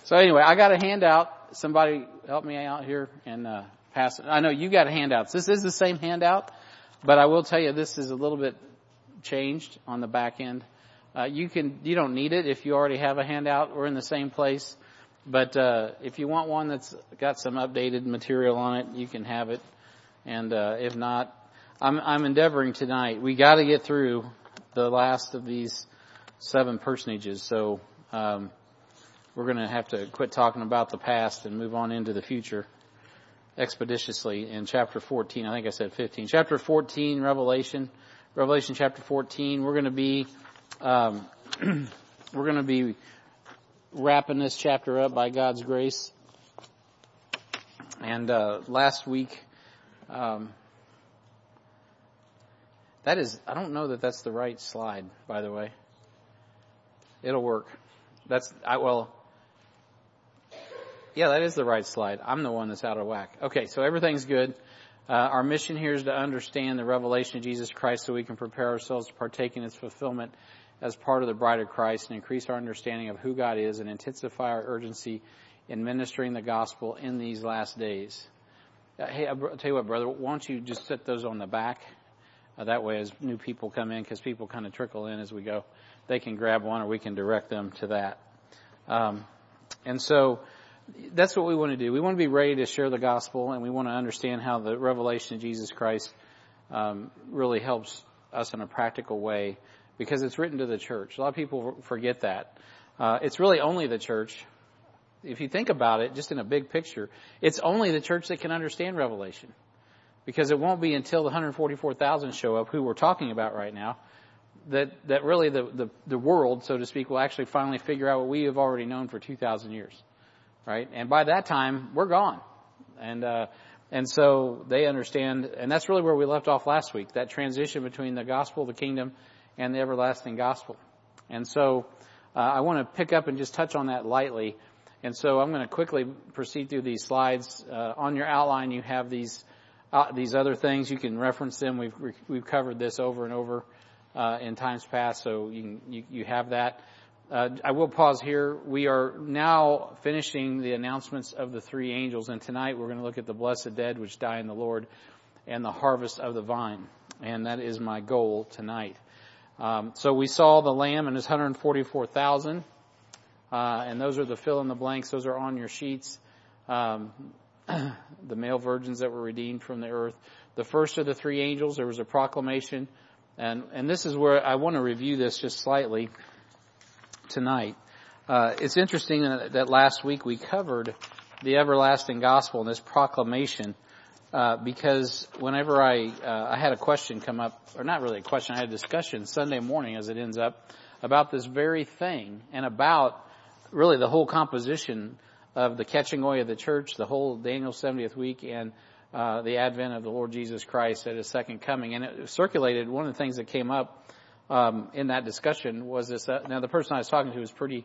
So anyway, I got a handout. Somebody help me out here and pass it. I know you got handouts. This is the same handout, but I will tell you this is a little bit changed on the back end. You don't need it if you already have a handout. We're in the same place. But if you want one that's got some updated material on it, you can have it. And if not, I'm endeavoring tonight. We got to get through the last of these 7 personages. So we're going to have to quit talking about the past and move on into the future expeditiously in chapter 14. I think I said 15. Chapter 14, Revelation chapter 14. We're going to be wrapping this chapter up by God's grace. And last week, I don't know that that's the right slide, by the way. It'll work. Yeah, that is the right slide. I'm the one that's out of whack. Okay, so everything's good. Our mission here is to understand the revelation of Jesus Christ so we can prepare ourselves to partake in its fulfillment as part of the bride of Christ and increase our understanding of who God is and intensify our urgency in ministering the gospel in these last days. Hey, I'll tell you what, brother, why don't you just set those on the back? That way as new people come in, because people kind of trickle in as we go, they can grab one or we can direct them to that. And so that's what we want to do. We want to be ready to share the gospel, and we want to understand how the revelation of Jesus Christ really helps us in a practical way, because it's written to the church. A lot of people forget that. It's really only the church. If you think about it, just in a big picture, it's only the church that can understand Revelation, because it won't be until the 144,000 show up, who we're talking about right now, that really the world, so to speak, will actually finally figure out what we have already known for 2,000 years. Right? And by that time, we're gone. And so they understand, and that's really where we left off last week, that transition between the gospel, the kingdom, and the everlasting gospel. And so I want to pick up and just touch on that lightly. And so I'm going to quickly proceed through these slides. On your outline, you have these other things. You can reference them. We've covered this over and over in times past, so you have that. I will pause here. We are now finishing the announcements of the 3 angels, and tonight we're going to look at the blessed dead which die in the Lord and the harvest of the vine. And that is my goal tonight. So we saw the Lamb and his 144,000, and those are the fill in the blanks. Those are on your sheets. The male virgins that were redeemed from the earth. The first of the 3 angels, there was a proclamation, and this is where I want to review this just slightly tonight. It's interesting that last week we covered the everlasting gospel and this proclamation, because whenever I had a question come up, or not really a question, I had a discussion Sunday morning as it ends up about this very thing and about really the whole composition of the catching away of the church, the whole Daniel 70th week, and the advent of the Lord Jesus Christ at his second coming. And it circulated, one of the things that came up in that discussion was this. Now, the person I was talking to was pretty,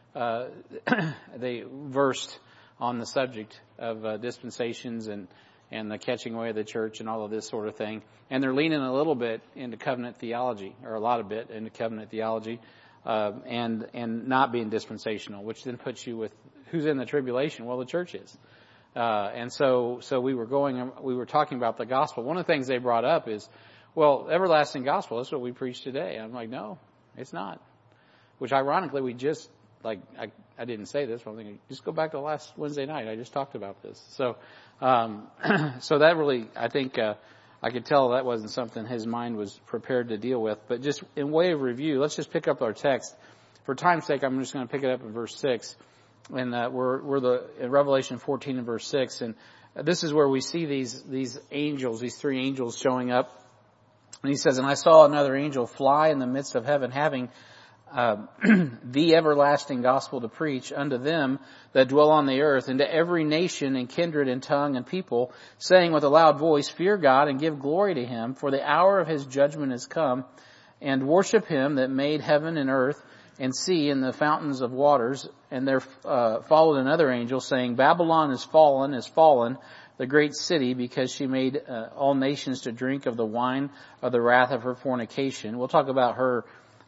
they versed on the subject of dispensations and the catching away of the church and all of this sort of thing. And they're leaning a little bit into covenant theology, or a lot of bit into covenant theology, and not being dispensational, which then puts you with who's in the tribulation. Well, the church is. And so we were talking about the gospel. One of the things they brought up is, well, everlasting gospel, that's what we preach today. I'm like, no, it's not. Which ironically, we just, I didn't say this, but I'm thinking, just go back to last Wednesday night. I just talked about this. So that really, I think, I could tell that wasn't something his mind was prepared to deal with. But just in way of review, let's just pick up our text. For time's sake, I'm just going to pick it up in verse 6. And we're in Revelation 14 and verse 6. And this is where we see these angels, these 3 angels showing up. And he says, and I saw another angel fly in the midst of heaven, having the everlasting gospel to preach unto them that dwell on the earth, and to every nation and kindred and tongue and people, saying with a loud voice, fear God and give glory to him, for the hour of his judgment is come, and worship him that made heaven and earth and sea and the fountains of waters. And there followed another angel, saying, Babylon is fallen, the great city, because she made all nations to drink of the wine of the wrath of her fornication. We'll talk about her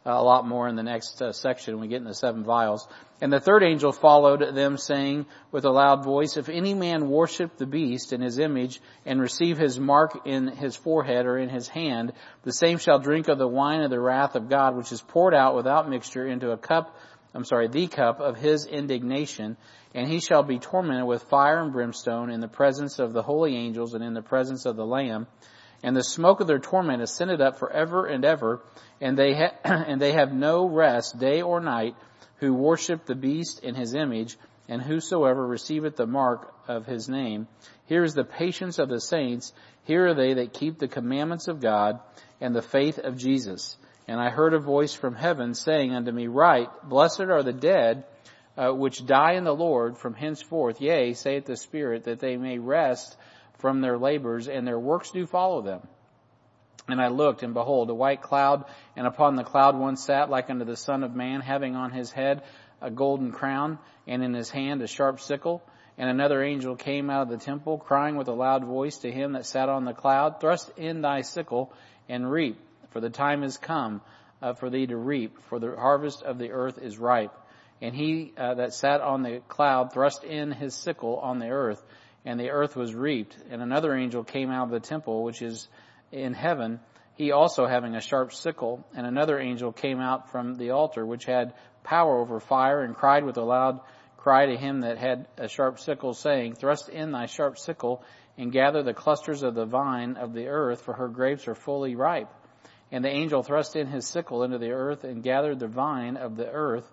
a lot more in the next section when we get in the 7 vials. And the third angel followed them, saying with a loud voice, if any man worship the beast in his image and receive his mark in his forehead or in his hand, the same shall drink of the wine of the wrath of God, which is poured out without mixture into the cup of his indignation, and he shall be tormented with fire and brimstone in the presence of the holy angels and in the presence of the Lamb. And the smoke of their torment ascended up forever and ever, and they have no rest day or night, who worship the beast in his image, and whosoever receiveth the mark of his name. Here is the patience of the saints. Here are they that keep the commandments of God and the faith of Jesus. And I heard a voice from heaven saying unto me, Write, blessed are the dead which die in the Lord from henceforth. Yea, saith the Spirit, that they may rest from their labors, and their works do follow them. And I looked, and behold, a white cloud, and upon the cloud one sat like unto the Son of Man, having on his head a golden crown, and in his hand a sharp sickle. And another angel came out of the temple, crying with a loud voice to him that sat on the cloud, Thrust in thy sickle, and reap, for the time is come for thee to reap, for the harvest of the earth is ripe. And he that sat on the cloud thrust in his sickle on the earth, and the earth was reaped. And another angel came out of the temple, which is in heaven, he also having a sharp sickle. And another angel came out from the altar, which had power over fire, and cried with a loud cry to him that had a sharp sickle, saying, Thrust in thy sharp sickle, and gather the clusters of the vine of the earth, for her grapes are fully ripe. And the angel thrust in his sickle into the earth, and gathered the vine of the earth,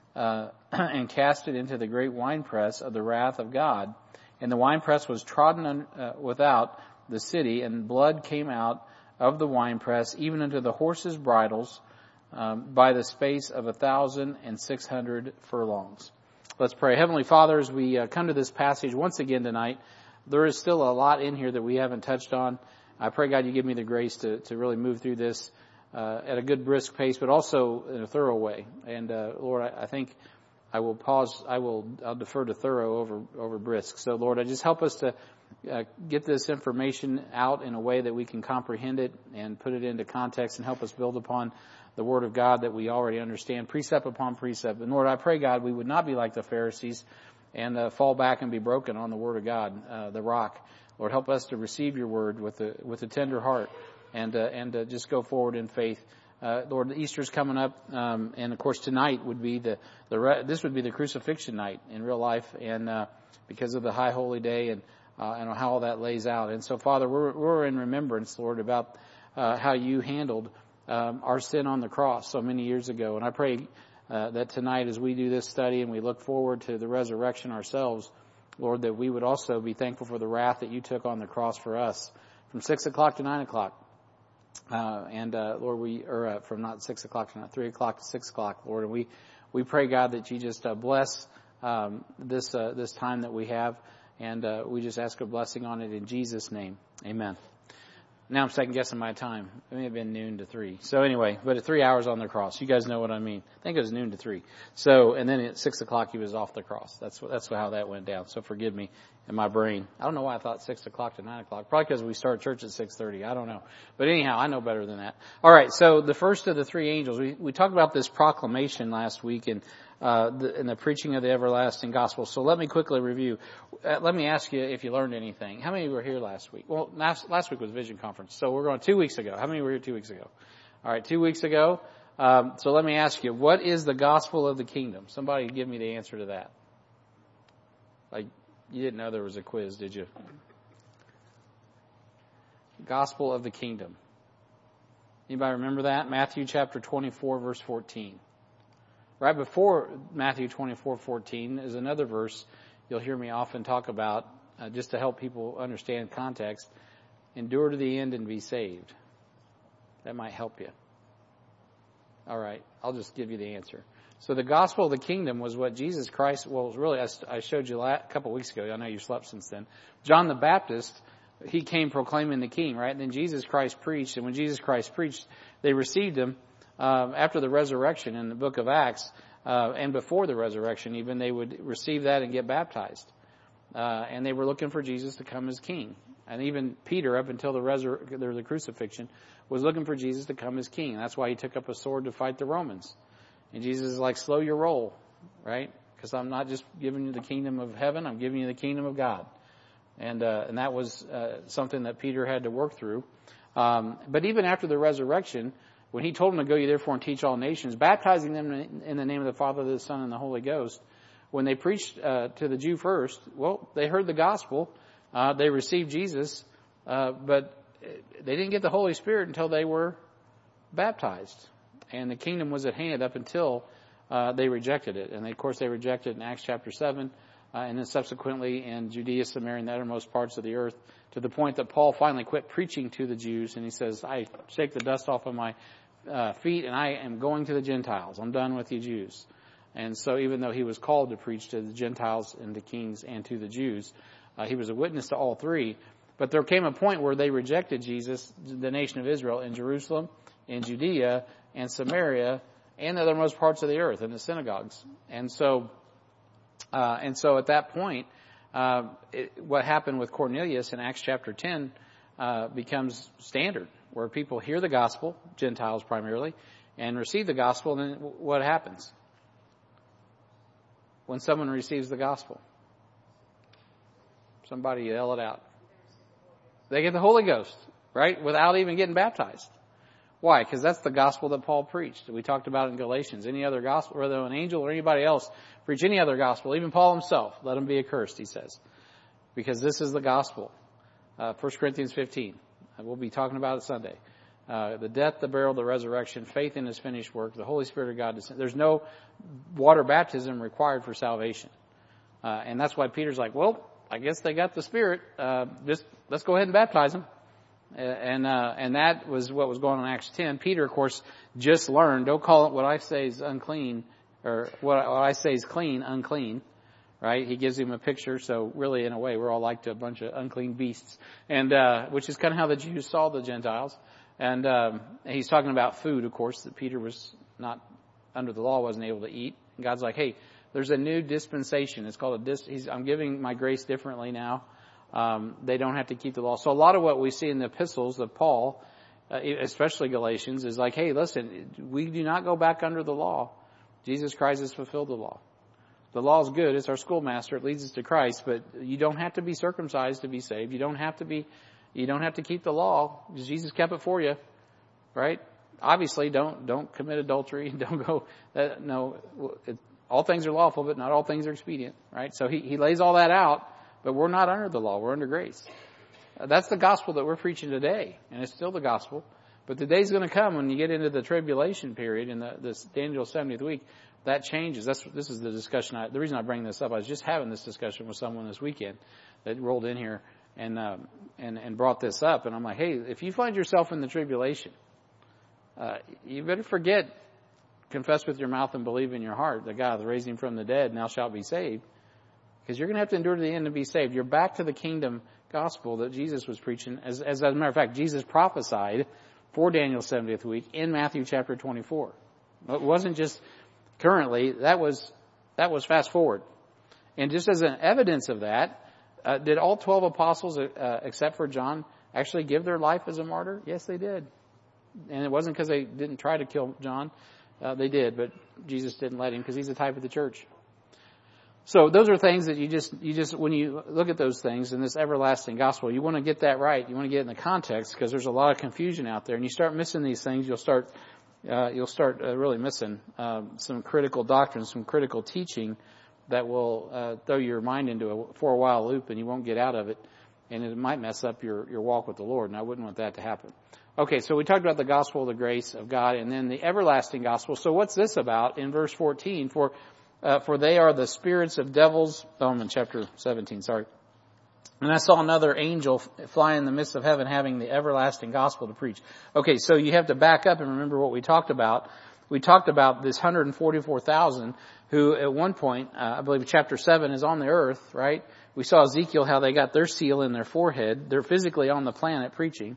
and cast it into the great winepress of the wrath of God. And the winepress was trodden without the city, and blood came out of the winepress, even unto the horses' bridles, by the space of 1,600 furlongs. Let's pray. Heavenly Father, as we come to this passage once again tonight, there is still a lot in here that we haven't touched on. I pray, God, you give me the grace to really move through this at a good brisk pace, but also in a thorough way. And Lord, I think I will pause. I'll defer to thorough over brisk. So Lord, just help us to get this information out in a way that we can comprehend it and put it into context, and help us build upon the Word of God that we already understand, precept upon precept. And Lord, I pray, God, we would not be like the Pharisees and fall back and be broken on the Word of God, the rock. Lord, help us to receive your Word with a tender heart and just go forward in faith. Lord, Easter's coming up, and of course tonight would be this would be the crucifixion night in real life, and because of the high holy day and how all that lays out. And so, Father, we're in remembrance, Lord, about how you handled our sin on the cross so many years ago. And I pray that tonight, as we do this study and we look forward to the resurrection ourselves, Lord, that we would also be thankful for the wrath that you took on the cross for us from 6 o'clock to 9 o'clock. Lord, from not 6 o'clock to 3 o'clock to 6 o'clock, Lord, and we pray, God, that you just bless this time that we have, and we just ask a blessing on it in Jesus' name. Amen. Now I'm second guessing my time. It may have been noon to 3. So anyway, but at 3 hours on the cross, you guys know what I mean. I think it was noon to 3. So, and then at 6 o'clock he was off the cross. That's how that went down. So forgive me in my brain. I don't know why I thought 6 o'clock to 9 o'clock. Probably because we start church at 6:30. I don't know. But anyhow, I know better than that. All right. So the first of the 3 angels, we talked about this proclamation last week in the preaching of the everlasting gospel. So let me quickly review. Let me ask you if you learned anything. How many were here last week? Well, last week was Vision Conference. So we're going 2 weeks ago. How many were here 2 weeks ago? All right, 2 weeks ago. So let me ask you, what is the gospel of the kingdom? Somebody give me the answer to that. Like, you didn't know there was a quiz, did you? Gospel of the kingdom. Anybody remember that? Matthew chapter 24, verse 14. Right before Matthew 24:14 is another verse you'll hear me often talk about, just to help people understand context. Endure to the end and be saved. That might help you. All right, I'll just give you the answer. So the gospel of the kingdom was what Jesus Christ, well, really, I showed you a couple of weeks ago. I know you slept since then. John the Baptist, he came proclaiming the king, right? And then Jesus Christ preached, and when Jesus Christ preached, they received him. After the resurrection in the book of Acts, and before the resurrection even, they would receive that and get baptized. And they were looking for Jesus to come as king. And even Peter, up until the crucifixion, was looking for Jesus to come as king. And that's why he took up a sword to fight the Romans. And Jesus is like, slow your roll, right? Because I'm not just giving you the kingdom of heaven, I'm giving you the kingdom of God. And that was something that Peter had to work through. But even after the resurrection, when he told them to go ye therefore and teach all nations, baptizing them in the name of the Father, the Son, and the Holy Ghost, when they preached to the Jew first, well, they heard the gospel, they received Jesus, but they didn't get the Holy Spirit until they were baptized. And the kingdom was at hand up until they rejected it. And of course they rejected it in Acts chapter 7, and then subsequently in Judea, Samaria, and the uttermost parts of the earth, to the point that Paul finally quit preaching to the Jews, and he says, I shake the dust off of my feet, and I am going to the Gentiles. I'm done with you Jews. And so even though he was called to preach to the Gentiles and the kings and to the Jews, he was a witness to all three. But there came a point where they rejected Jesus, the nation of Israel, in Jerusalem, in Judea, and Samaria, and the othermost parts of the earth, in the synagogues. And so at that point, what happened with Cornelius in Acts chapter 10 becomes standard, where people hear the gospel, Gentiles primarily, and receive the gospel. And then what happens when someone receives the gospel? Somebody yell it out. They get the Holy Ghost, right? Without even getting baptized. Why? Because that's the gospel that Paul preached. We talked about it in Galatians. Any other gospel, whether an angel or anybody else preach any other gospel, even Paul himself, let him be accursed, he says. Because this is the gospel. 1 Corinthians 15. We'll be talking about it Sunday. The death, the burial, the resurrection, faith in his finished work, the Holy Spirit of God. There's no water baptism required for salvation. And that's why Peter's like, well, I guess they got the Spirit. Just let's go ahead and baptize them. And that was what was going on in Acts 10. Peter, of course, just learned, don't call it what I say is unclean, or what I say is clean, unclean. Right? He gives him a picture. So really, in a way, we're all like to a bunch of unclean beasts. And, which is kind of how the Jews saw the Gentiles. And, he's talking about food, of course, that Peter was not under the law, wasn't able to eat. And God's like, hey, there's a new dispensation. It's called I'm giving my grace differently now. They don't have to keep the law. So a lot of what we see in the epistles of Paul, especially Galatians, is like, hey, listen, we do not go back under the law. Jesus Christ has fulfilled the law. The law is good. It's our schoolmaster. It leads us to Christ, but you don't have to be circumcised to be saved. You don't have to keep the law. Jesus kept it for you, right? Obviously, don't commit adultery. Don't go, all things are lawful, but not all things are expedient, right? So he lays all that out, but we're not under the law. We're under grace. That's the gospel that we're preaching today, and it's still the gospel. But the day's going to come when you get into the tribulation period in this Daniel's 70th week, that changes. This is the discussion. The reason I bring this up, I was just having this discussion with someone this weekend that rolled in here and brought this up, and I'm like, hey, if you find yourself in the tribulation, you better confess with your mouth and believe in your heart that God has raised him from the dead, and thou shalt be saved. Because you're going to have to endure to the end to be saved. You're back to the kingdom gospel that Jesus was preaching. As a matter of fact, Jesus prophesied for Daniel's 70th week in Matthew chapter 24. It wasn't just currently. That was fast forward. And just as an evidence of that, did all 12 apostles, except for John, actually give their life as a martyr? Yes, they did. And it wasn't because they didn't try to kill John. They did, but Jesus didn't let him because he's the type of the church. So those are things that you just, when you look at those things in this everlasting gospel, you want to get that right. You want to get in the context because there's a lot of confusion out there, and you start missing these things, you'll start really missing some critical doctrine, some critical teaching that will throw your mind into a 4-while loop, and you won't get out of it, and it might mess up your walk with the Lord, and I wouldn't want that to happen. Okay, so we talked about the gospel of the grace of God, and then the everlasting gospel. So what's this about in verse 14? For they are the spirits of devils. Oh, I'm in chapter 17, sorry. And I saw another angel fly in the midst of heaven having the everlasting gospel to preach. Okay, so you have to back up and remember what we talked about. We talked about this 144,000 who at one point, I believe chapter 7 is on the earth, right? We saw Ezekiel, how they got their seal in their forehead. They're physically on the planet preaching.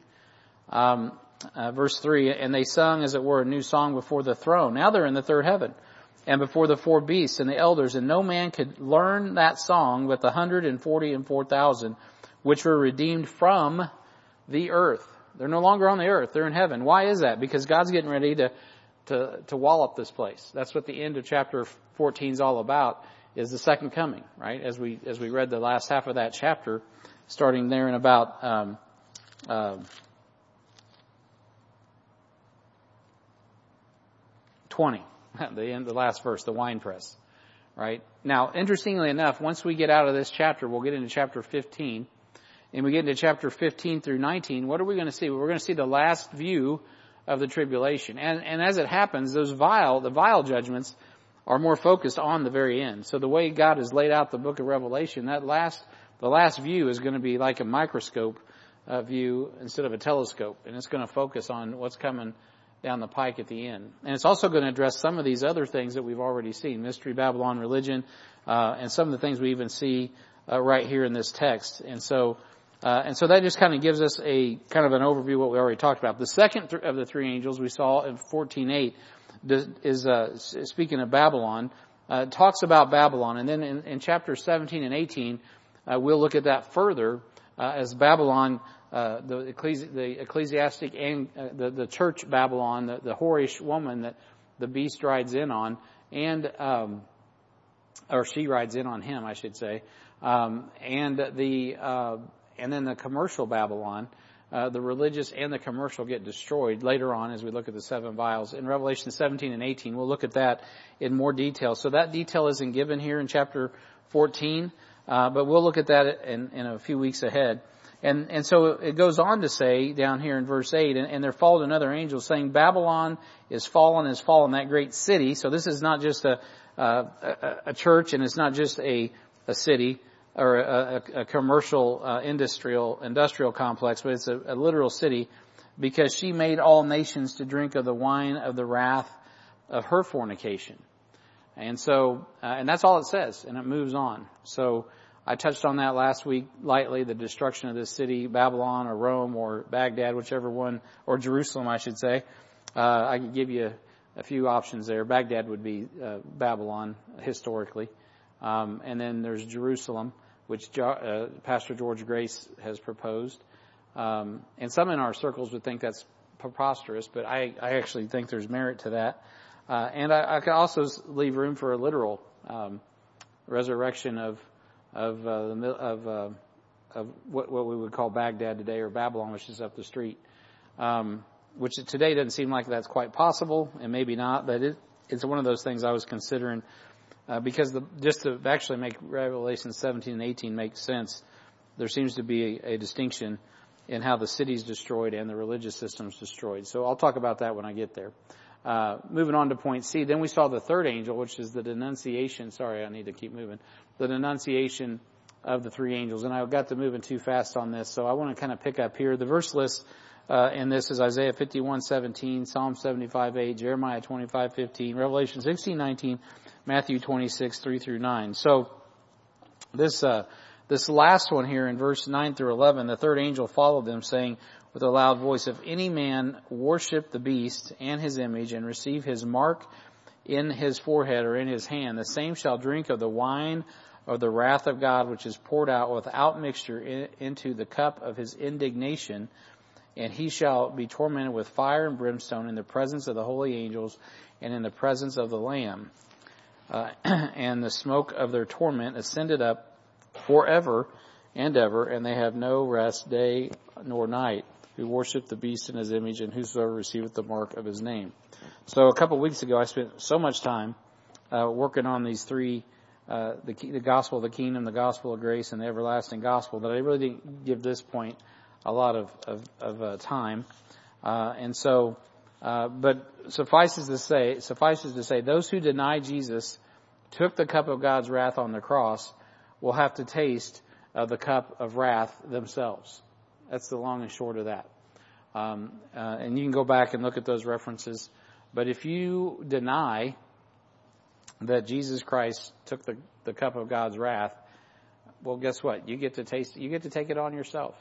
Verse 3, and they sung, as it were, a new song before the throne. Now they're in the third heaven. And before the 4 beasts and the elders, and no man could learn that song but the 144,000 which were redeemed from the earth. They're no longer on the earth. They're in heaven. Why is that? Because God's getting ready to wall up this place. That's what the end of chapter 14 is all about, is the second coming, right? As we read the last half of that chapter, starting there in about 20, the last verse, the winepress, right? Now, interestingly enough, once we get out of this chapter, we'll get into chapter 15, and we get into chapter 15 through 19, what are we going to see? We're going to see the last view of the tribulation. And as it happens, the vial judgments are more focused on the very end. So the way God has laid out the book of Revelation, the last view is going to be like a microscope view instead of a telescope. And it's going to focus on what's coming down the pike at the end. And it's also going to address some of these other things that we've already seen, Mystery Babylon, religion, and some of the things we even see right here in this text. And so that just kind of gives us a kind of an overview of what we already talked about. The second of the three angels we saw in 14:8 is speaking of Babylon, talks about Babylon. And then in chapters 17 and 18, we'll look at that further as Babylon, the ecclesiastic and the church Babylon, the whorish woman that the beast rides in on, and or she rides in on him, I should say, and then the commercial Babylon, the religious and the commercial get destroyed later on as we look at the seven vials. In Revelation 17 and 18, we'll look at that in more detail. So that detail isn't given here in chapter 14, but we'll look at that in a few weeks ahead. And so it goes on to say down here in verse 8, and there followed another angel saying, Babylon is fallen, that great city. So this is not just a church, and it's not just a city or a commercial industrial complex, but it's a literal city, because she made all nations to drink of the wine of the wrath of her fornication. And so, and that's all it says, and it moves on. So I touched on that last week lightly, the destruction of this city, Babylon or Rome or Baghdad, whichever one, or Jerusalem, I should say. I could give you a few options there. Baghdad would be Babylon historically. And then there's Jerusalem, which Pastor George Grace has proposed. And some in our circles would think that's preposterous, but I actually think there's merit to that. And I could also leave room for a literal resurrection of what we would call Baghdad today, or Babylon, which is up the street, which today doesn't seem like that's quite possible, and maybe not, but it's one of those things I was considering, because just to actually make Revelation 17 and 18 make sense, there seems to be a distinction in how the city's destroyed and the religious system's destroyed. So I'll talk about that when I get there. Moving on to point C, then we saw the third angel, which is the denunciation. Sorry, I need to keep moving. The denunciation of the three angels. And I got to moving too fast on this, so I want to kind of pick up here. The verse list in this is Isaiah 51:17, Psalm 75:8, Jeremiah 25:15, Revelation 16:19, Matthew 26:3-9. So this last one here in verse 9 through 11, the third angel followed them, saying with a loud voice, if any man worship the beast and his image and receive his mark in his forehead or in his hand, the same shall drink of the wine of the wrath of God, which is poured out without mixture into the cup of his indignation, and he shall be tormented with fire and brimstone in the presence of the holy angels and in the presence of the Lamb. And the smoke of their torment ascended up forever and ever, and they have no rest day nor night, who worship the beast in his image, and whosoever receiveth the mark of his name. So a couple of weeks ago, I spent so much time working on these three, the gospel of the kingdom, the gospel of grace, and the everlasting gospel, that I really didn't give this point a lot of time. And so, but suffices to say, those who deny Jesus took the cup of God's wrath on the cross will have to taste the cup of wrath themselves. That's the long and short of that. And you can go back and look at those references. But if you deny that Jesus Christ took the cup of God's wrath, well, guess what? You get to take it on yourself.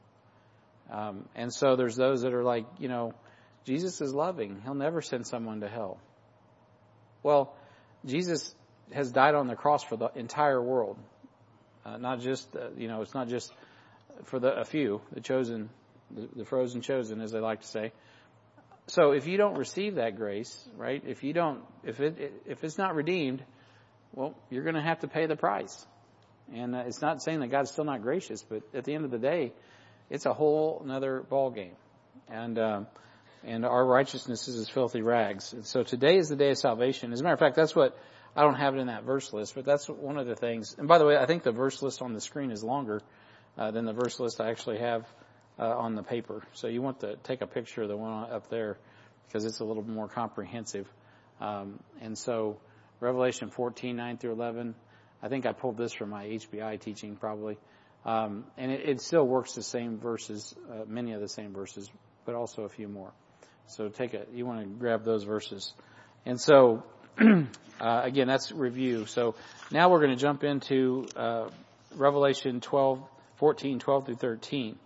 And so there's those that are like, Jesus is loving. He'll never send someone to hell. Well, Jesus has died on the cross for the entire world. Not just, it's not just for a few, the chosen, the frozen chosen, as they like to say. So if you don't receive that grace, right? If it's not redeemed, well, you're going to have to pay the price. And it's not saying that God's still not gracious, but at the end of the day, it's a whole another ball game. And our righteousness is as filthy rags. And so today is the day of salvation. As a matter of fact, that's what, I don't have it in that verse list, but that's one of the things. And by the way, I think the verse list on the screen is longer than the verse list I actually have on the paper. So you want to take a picture of the one up there because it's a little more comprehensive. And so Revelation 14, 9 through 11, I think I pulled this from my HBI teaching probably. And it still works the same verses, many of the same verses, but also a few more. So you want to grab those verses. And so, again, that's review. So now we're going to jump into, Revelation 14, 12 through 13.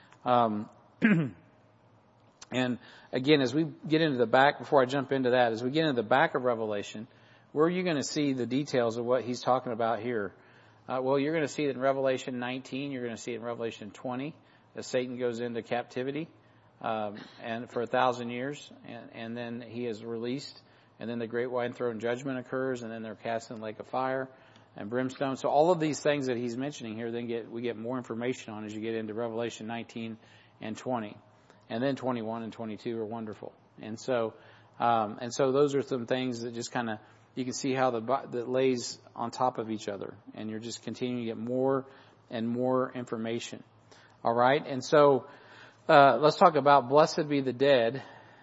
And again, as we get into the back, before I jump into that, as we get into the back of Revelation, where are you going to see the details of what he's talking about here? Well, you're going to see it in Revelation 19. You're going to see it in Revelation 20 as Satan goes into captivity. And for 1,000 years, and then he is released, and then the great white throne judgment occurs, and then they're cast in the lake of fire and brimstone. So all of these things that he's mentioning here, we get more information on as you get into Revelation 19 and 20, and then 21 and 22 are wonderful. And so those are some things that just kind of you can see how that lays on top of each other, and you're just continuing to get more and more information. All right, and so. Let's talk about blessed be the dead.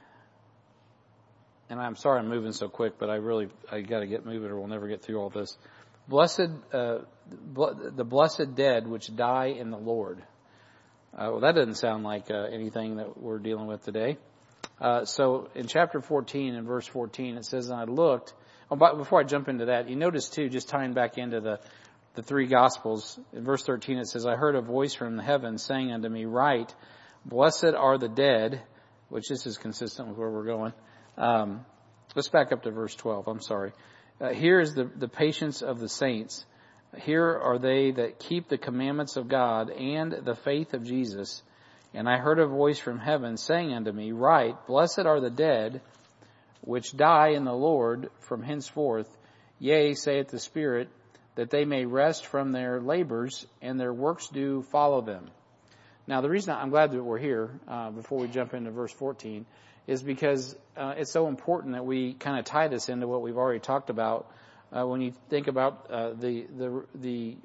And I'm sorry I'm moving so quick, but I got to get moving or we'll never get through all this. The blessed dead which die in the Lord. Well, that doesn't sound like anything that we're dealing with today. So in chapter 14 and verse 14, it says, and I looked. But before I jump into that, you notice too, just tying back into the three Gospels, in verse 13 it says, I heard a voice from the heavens saying unto me, write, blessed are the dead, which this is consistent with where we're going. Let's back up to verse 12. I'm sorry. Here is the patience of the saints. Here are they that keep the commandments of God and the faith of Jesus. And I heard a voice from heaven saying unto me, write, blessed are the dead which die in the Lord from henceforth. Yea, saith the Spirit, that they may rest from their labors and their works do follow them. Now, the reason I'm glad that we're here, before we jump into verse 14, is because it's so important that we kind of tie this into what we've already talked about. When you think about the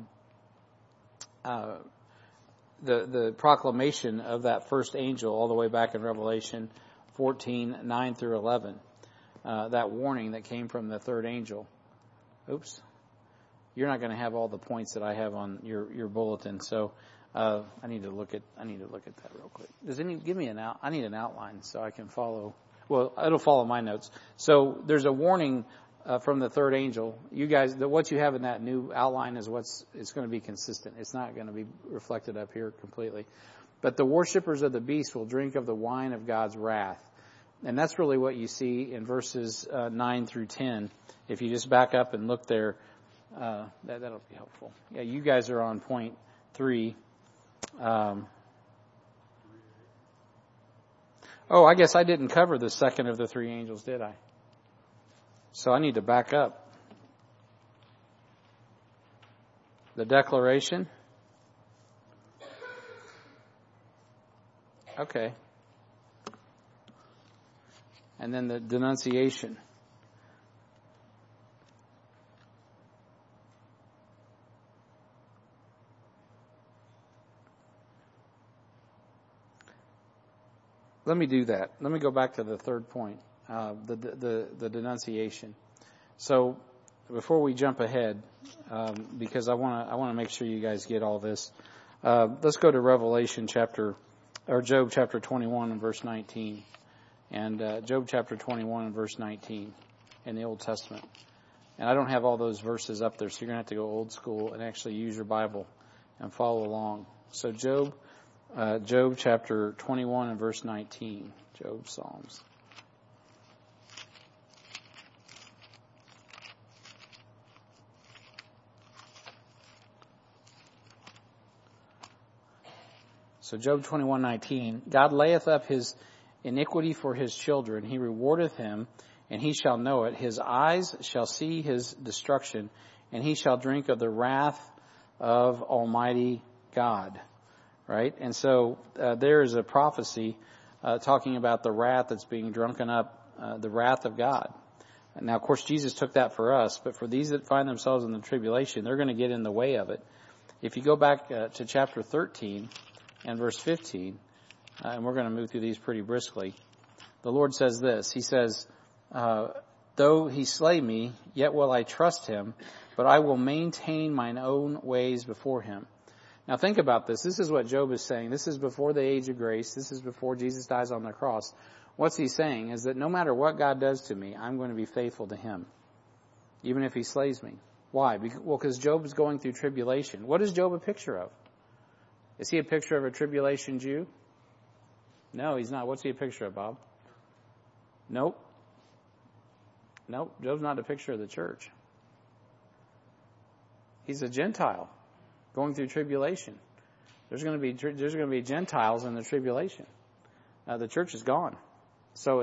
proclamation of that first angel all the way back in Revelation 14, 9 through 11, that warning that came from the third angel. Oops. You're not going to have all the points that I have on your bulletin, so I need to look at that real quick. Give me I need an outline so I can follow. Well, it'll follow my notes. So there's a warning from the third angel. You guys, what you have in that new outline is it's going to be consistent. It's not going to be reflected up here completely. But the worshipers of the beast will drink of the wine of God's wrath. And that's really what you see in verses 9 through 10. If you just back up and look there, that'll be helpful. Yeah, you guys are on point 3. I guess I didn't cover the second of the three angels, did I? So I need to back up. The declaration. Okay. And then the denunciation. Let me do that. Let me go back to the third point, the denunciation. So before we jump ahead, because I want to make sure you guys get all this, let's go to Job chapter 21 and verse 19, and Job chapter 21 and verse 19 in the Old Testament. And I don't have all those verses up there, so you're going to have to go old school and actually use your Bible and follow along. So Job chapter 21 and verse 19. Job Psalms. So Job 21:19, God layeth up his iniquity for his children. He rewardeth him, and he shall know it. His eyes shall see his destruction, and he shall drink of the wrath of Almighty God. Right? And so there is a prophecy talking about the wrath that's being drunken up, the wrath of God. Now, of course, Jesus took that for us, but for these that find themselves in the tribulation, they're going to get in the way of it. If you go back to chapter 13 and verse 15, and we're going to move through these pretty briskly, the Lord says this. He says, though he slay me, yet will I trust him, but I will maintain mine own ways before him. Now think about this. This is what Job is saying. This is before the age of grace. This is before Jesus dies on the cross. What's he saying is that no matter what God does to me, I'm going to be faithful to him, even if he slays me. Why? Because Job is going through tribulation. What is Job a picture of? Is he a picture of a tribulation Jew? No, he's not. What's he a picture of, Bob? Nope. Job's not a picture of the church. He's a Gentile going through tribulation. There's going to be Gentiles in the tribulation. The church is gone. So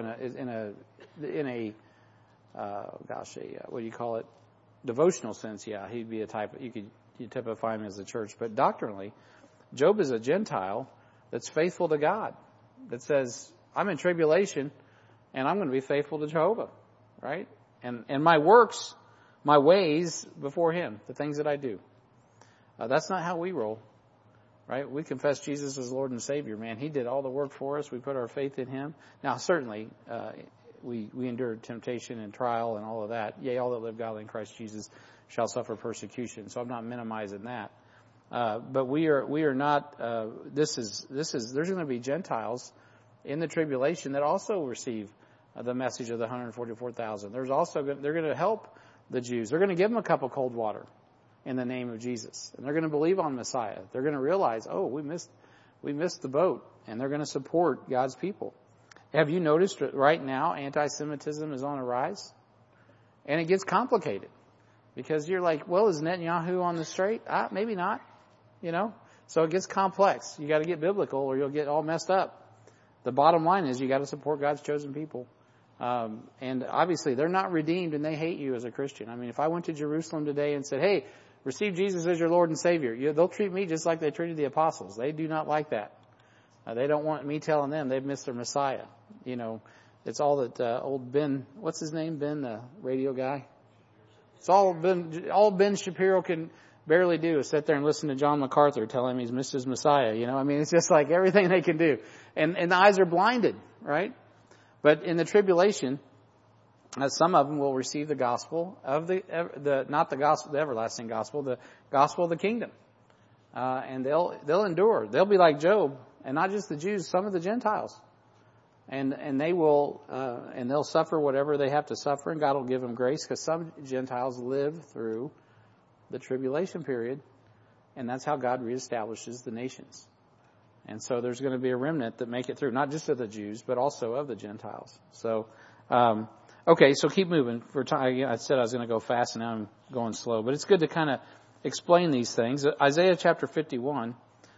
what do you call it? Devotional sense, yeah, he'd be a type. You typify him as the church. But doctrinally, Job is a Gentile that's faithful to God. That says, I'm in tribulation, and I'm going to be faithful to Jehovah, right? And my works, my ways before him, the things that I do. That's not how we roll, right? We confess Jesus as Lord and Savior, man. He did all the work for us. We put our faith in him. Now, certainly, we endured temptation and trial and all of that. Yea, all that live godly in Christ Jesus shall suffer persecution. So I'm not minimizing that. But we are not, there's going to be Gentiles in the tribulation that also receive the message of the 144,000. They're going to help the Jews. They're going to give them a cup of cold water in the name of Jesus. And they're going to believe on Messiah. They're going to realize, oh, we missed the boat. And they're going to support God's people. Have you noticed that right now anti-Semitism is on a rise? And it gets complicated. Because you're like, well, is Netanyahu on the straight? Maybe not. So it gets complex. You got to get biblical or you'll get all messed up. The bottom line is you got to support God's chosen people. And obviously they're not redeemed and they hate you as a Christian. I mean, if I went to Jerusalem today and said, hey, receive Jesus as your Lord and Savior, they'll treat me just like they treated the apostles. They do not like that. They don't want me telling them they've missed their Messiah. It's all that old Ben, what's his name? Ben, the radio guy. It's all Ben Shapiro can barely do is sit there and listen to John MacArthur tell him he's missed his Messiah. It's just like everything they can do. And the eyes are blinded, right? But in the tribulation, some of them will receive the gospel of not the gospel, the everlasting gospel, the gospel of the kingdom. And they'll endure. They'll be like Job, and not just the Jews, some of the Gentiles. And they will, and they'll suffer whatever they have to suffer, and God will give them grace, because some Gentiles live through the tribulation period, and that's how God reestablishes the nations. And so there's going to be a remnant that make it through, not just of the Jews, but also of the Gentiles. So, okay, so keep moving. For time, I said I was going to go fast, and now I'm going slow. But it's good to kind of explain these things. Isaiah chapter 51,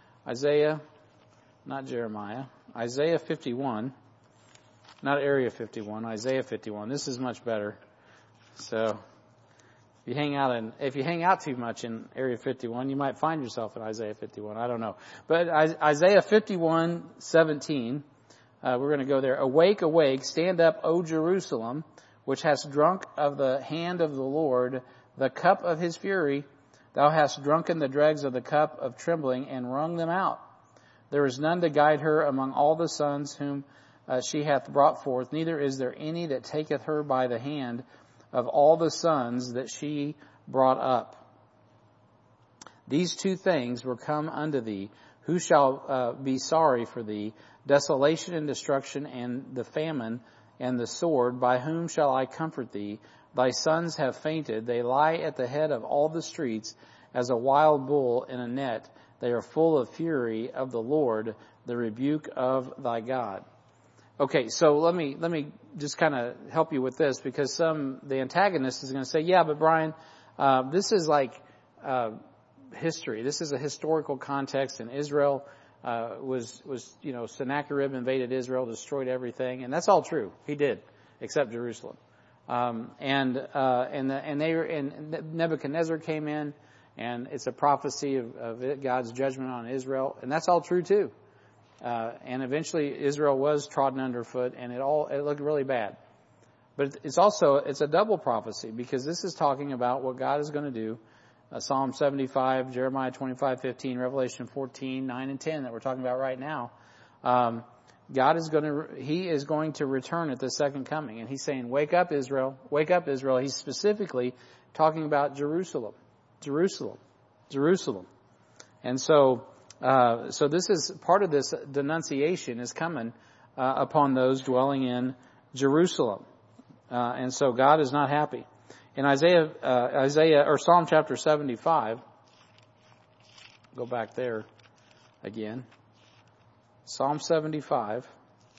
not Jeremiah, Isaiah 51, not Area 51, Isaiah 51. This is much better. So if you hang out too much in Area 51, you might find yourself in Isaiah 51. I don't know. But Isaiah 51:17, we're going to go there. Awake, awake, stand up, O Jerusalem, which hast drunk of the hand of the Lord the cup of his fury. Thou hast drunken the dregs of the cup of trembling and wrung them out. There is none to guide her among all the sons whom she hath brought forth, neither is there any that taketh her by the hand of all the sons that she brought up. These two things were come unto thee. Who shall be sorry for thee? Desolation and destruction and the famine and the sword. By whom shall I comfort thee? Thy sons have fainted. They lie at the head of all the streets as a wild bull in a net. They are full of fury of the Lord, the rebuke of thy God. Okay, so let me just kind of help you with this, because the antagonist is going to say, yeah, but Brian, this is like history. This is a historical context in Israel. was Sennacherib invaded Israel, destroyed everything, and that's all true. He did, except Jerusalem. And Nebuchadnezzar came in, and it's a prophecy of God's judgment on Israel, and that's all true too. And eventually Israel was trodden underfoot, and it looked really bad. But it's a double prophecy, because this is talking about what God is going to do. Psalm 75, Jeremiah 25:15, Revelation 14:9 and 10 that we're talking about right now. He is going to return at the second coming. And he's saying, wake up, Israel. Wake up, Israel. He's specifically talking about Jerusalem. And so this is part of this denunciation is coming upon those dwelling in Jerusalem. And so God is not happy. In Psalm chapter 75, go back there again. Psalm 75.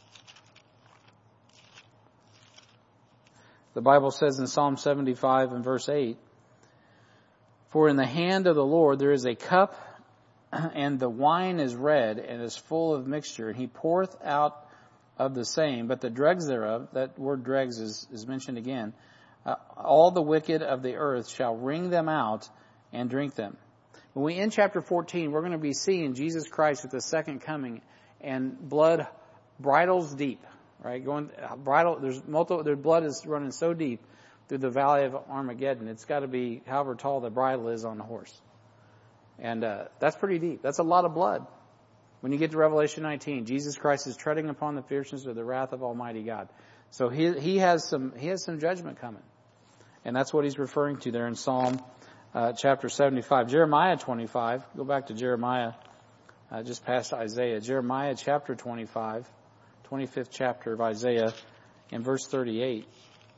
The Bible says in Psalm 75 and verse 8, "For in the hand of the Lord there is a cup, and the wine is red, and is full of mixture, and he poureth out of the same, but the dregs thereof," that word dregs is mentioned again, "all the wicked of the earth shall wring them out and drink them." When we end chapter 14, we're going to be seeing Jesus Christ at the second coming, and blood bridles deep, right? There's blood is running so deep through the valley of Armageddon. It's got to be however tall the bridle is on the horse. And that's pretty deep. That's a lot of blood. When you get to Revelation 19, Jesus Christ is treading upon the fierceness of the wrath of Almighty God. So he has some judgment coming. And that's what he's referring to there in Psalm chapter 75. Jeremiah 25, go back to Jeremiah, just past Isaiah. Jeremiah chapter 25, 25th chapter of Isaiah, in verse 38.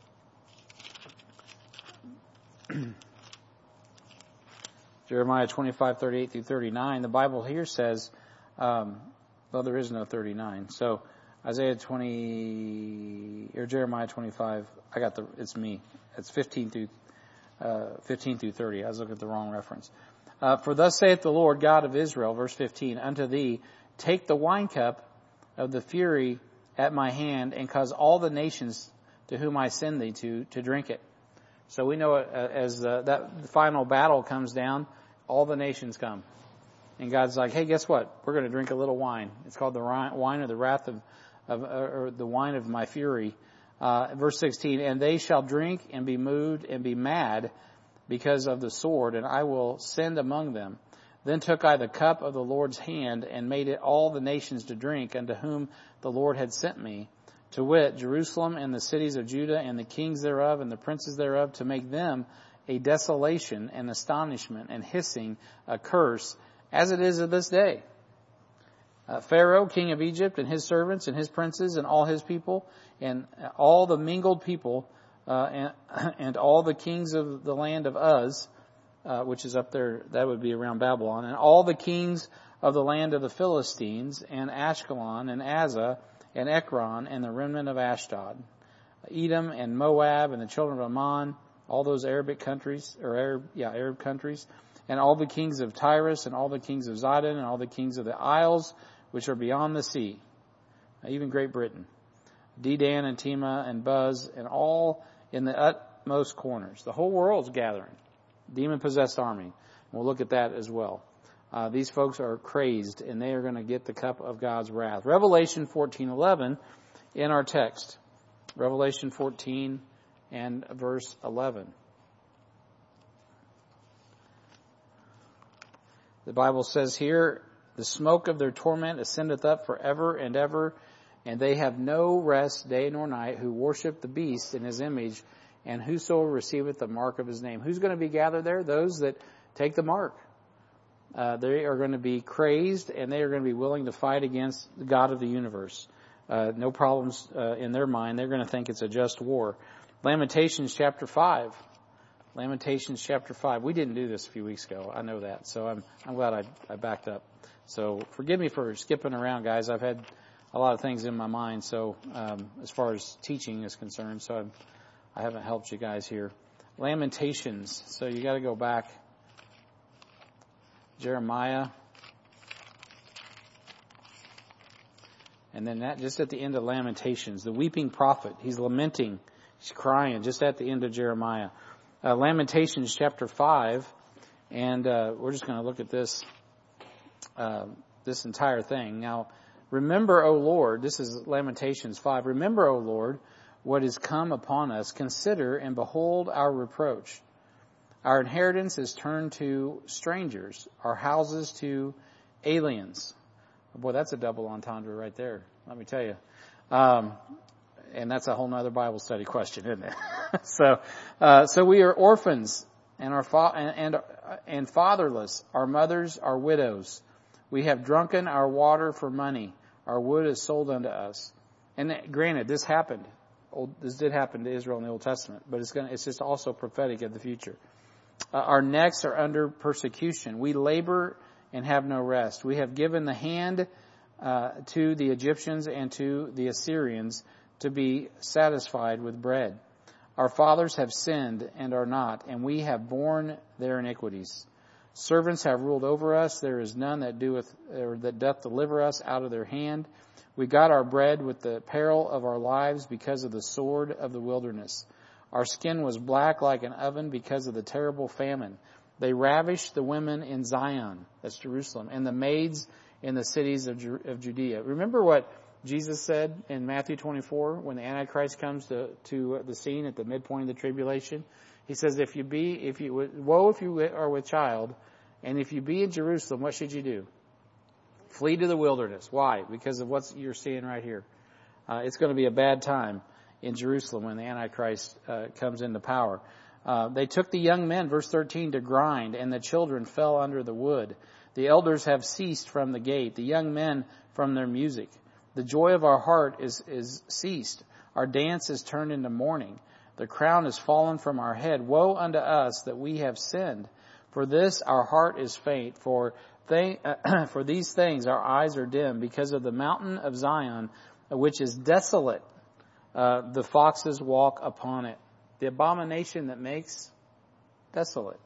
Jeremiah 25:38 through 39. The Bible here says, there is no 39. So Jeremiah 25, it's me. It's 15 through 30. I was looking at the wrong reference. "For thus saith the Lord God of Israel," verse 15, "unto thee, take the wine cup of the fury at my hand, and cause all the nations to whom I send thee to drink it." So we know as that final battle comes down, all the nations come. And God's like, hey, guess what? We're going to drink a little wine. It's called the wine of the wrath or the wine of my fury. Verse 16, "And they shall drink and be moved and be mad because of the sword, and I will send among them. Then took I the cup of the Lord's hand, and made it all the nations to drink, unto whom the Lord had sent me, to wit, Jerusalem and the cities of Judah, and the kings thereof, and the princes thereof, to make them a desolation and astonishment and hissing, a curse, as it is of this day. Pharaoh, king of Egypt, and his servants, and his princes, and all his people, and all the mingled people, and all the kings of the land of Uz," which is up there, that would be around Babylon, "and all the kings of the land of the Philistines, and Ashkelon, and Azza, and Ekron, and the remnant of Ashdod, Edom, and Moab, and the children of Ammon," all those Arab countries, "and all the kings of Tyrus, and all the kings of Zidon, and all the kings of the isles which are beyond the sea," even Great Britain, "Dedan and Tema and Buz, and all in the utmost corners." The whole world's gathering. Demon-possessed army. We'll look at that as well. These folks are crazed, and they are going to get the cup of God's wrath. Revelation 14:11 in our text. Revelation 14 and verse 11. The Bible says here, "The smoke of their torment ascendeth up forever and ever, and they have no rest day nor night, who worship the beast in his image, and whoso receiveth the mark of his name." Who's going to be gathered there? Those that take the mark. They are going to be crazed, and they are going to be willing to fight against the God of the universe. No problems in their mind. They're going to think it's a just war. Lamentations chapter 5. Lamentations chapter 5. We didn't do this a few weeks ago. I know that. So I'm glad I backed up. So forgive me for skipping around, guys. I've had a lot of things in my mind. So as far as teaching is concerned, so I haven't helped you guys here. Lamentations. So you got to go back. Jeremiah. And then that just at the end of Lamentations, the weeping prophet, he's lamenting, he's crying just at the end of Jeremiah. Lamentations chapter 5, and we're just going to look at this entire thing. Now, remember, O Lord, this is Lamentations 5, remember, O Lord, what is come upon us. Consider and behold our reproach. Our inheritance is turned to strangers, our houses to aliens. Boy, that's a double entendre right there, let me tell you. And that's a whole nother Bible study question, isn't it? So we are orphans and and fatherless. Our mothers are widows. We have drunken our water for money. Our wood is sold unto us. And granted, this happened. This did happen to Israel in the Old Testament, but it's just also prophetic of the future. Our necks are under persecution. We labor and have no rest. We have given the hand to the Egyptians and to the Assyrians to be satisfied with bread. Our fathers have sinned and are not, and we have borne their iniquities. Servants have ruled over us. There is none that doth deliver us out of their hand. We got our bread with the peril of our lives because of the sword of the wilderness. Our skin was black like an oven because of the terrible famine. They ravished the women in Zion, that's Jerusalem, and the maids in the cities of Judea. Remember what Jesus said in Matthew 24 when the Antichrist comes to the scene at the midpoint of the tribulation? He says, woe if you are with child, and if you be in Jerusalem, what should you do? Flee to the wilderness. Why? Because of what you're seeing right here. It's going to be a bad time in Jerusalem when the Antichrist comes into power. They took the young men, verse 13, to grind, and the children fell under the wood. The elders have ceased from the gate, the young men from their music. The joy of our heart is ceased. Our dance is turned into mourning. The crown is fallen from our head. Woe unto us that we have sinned. For this our heart is faint. For these things our eyes are dim, because of the mountain of Zion, which is desolate. The foxes walk upon it. The abomination that makes desolate.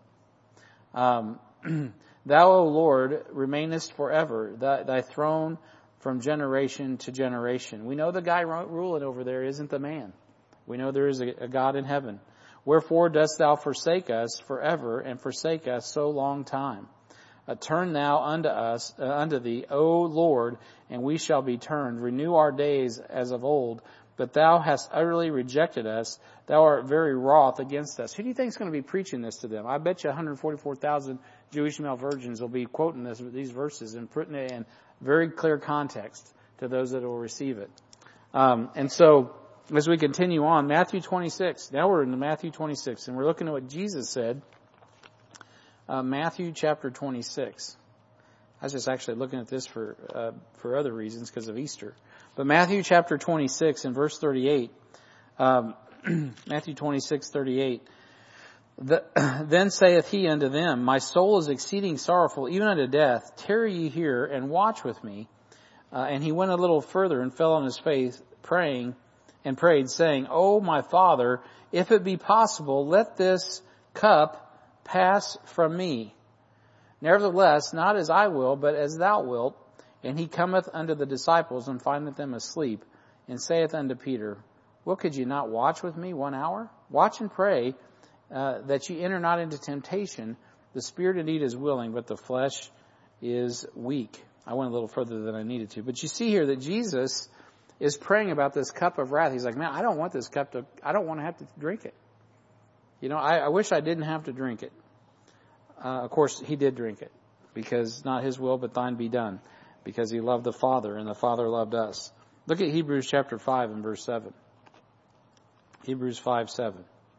Thou, O Lord, remainest forever, thy throne from generation to generation. We know the guy ruling over there isn't the man. We know there is a God in heaven. Wherefore dost thou forsake us forever, and forsake us so long time? Turn thou unto thee, O Lord, and we shall be turned. Renew our days as of old. But thou hast utterly rejected us. Thou art very wroth against us. Who do you think is going to be preaching this to them? I bet you 144,000 Jewish male virgins will be quoting these verses and putting it in very clear context to those that will receive it. And so, as we continue on, Matthew 26. Now we're in Matthew 26, and we're looking at what Jesus said. Matthew chapter 26. I was just actually looking at this for other reasons because of Easter. But Matthew chapter 26 and verse 38, Matthew 26:38. Then saith he unto them, My soul is exceeding sorrowful, even unto death. Tarry ye here and watch with me. And he went a little further and fell on his face, prayed, saying, O my Father, if it be possible, let this cup pass from me. Nevertheless, not as I will, but as thou wilt. And he cometh unto the disciples and findeth them asleep, and saith unto Peter, What, could ye not watch with me 1 hour? Watch and pray, that ye enter not into temptation. The spirit indeed is willing, but the flesh is weak. I went a little further than I needed to. But you see here that Jesus is praying about this cup of wrath. He's like, man, I don't want this cup I don't want to have to drink it. You know, I wish I didn't have to drink it. Of course, he did drink it, because not his will, but thine be done. Because he loved the Father, and the Father loved us. Look at Hebrews chapter 5 and verse 7. Hebrews 5:7.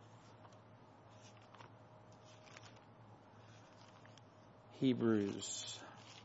Hebrews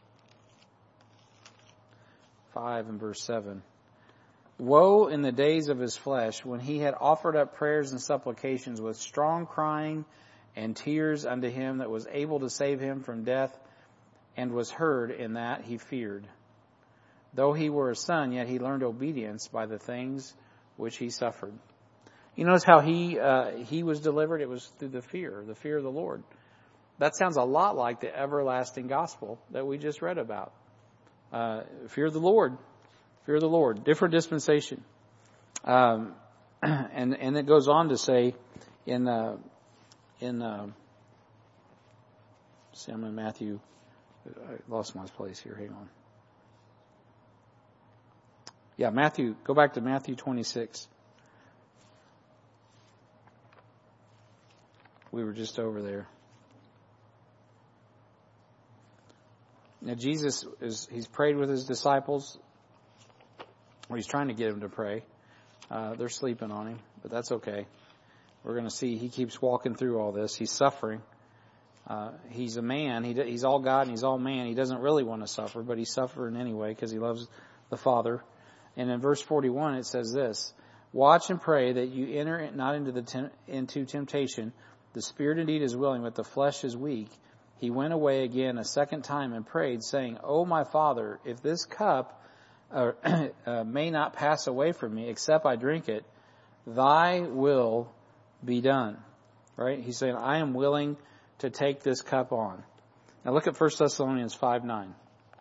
5 and verse 7. Woe in the days of his flesh, when he had offered up prayers and supplications with strong crying and tears unto him that was able to save him from death, and was heard in that he feared. Though he were a son, yet he learned obedience by the things which he suffered. You notice how he was delivered? It was through the fear of the Lord. That sounds a lot like the everlasting gospel that we just read about. Fear the Lord. Fear of the Lord. Different dispensation. And it goes on to say see, I'm in Matthew. I lost my place here. Hang on. Yeah, Matthew. Go back to Matthew 26. We were just over there. Now Jesus he's prayed with his disciples. Or he's trying to get them to pray. They're sleeping on him, but that's okay. We're going to see he keeps walking through all this. He's suffering. He's a man. He's all God and he's all man. He doesn't really want to suffer, but he's suffering anyway because he loves the Father. And in verse 41 it says this: watch and pray that you enter not into temptation. The spirit indeed is willing, but the flesh is weak. He went away again a second time and prayed, saying, "O my Father, if this cup may not pass away from me, except I drink it, thy will be done." Right? He's saying, I am willing to take this cup on. Now look at 1 Thessalonians 5:9.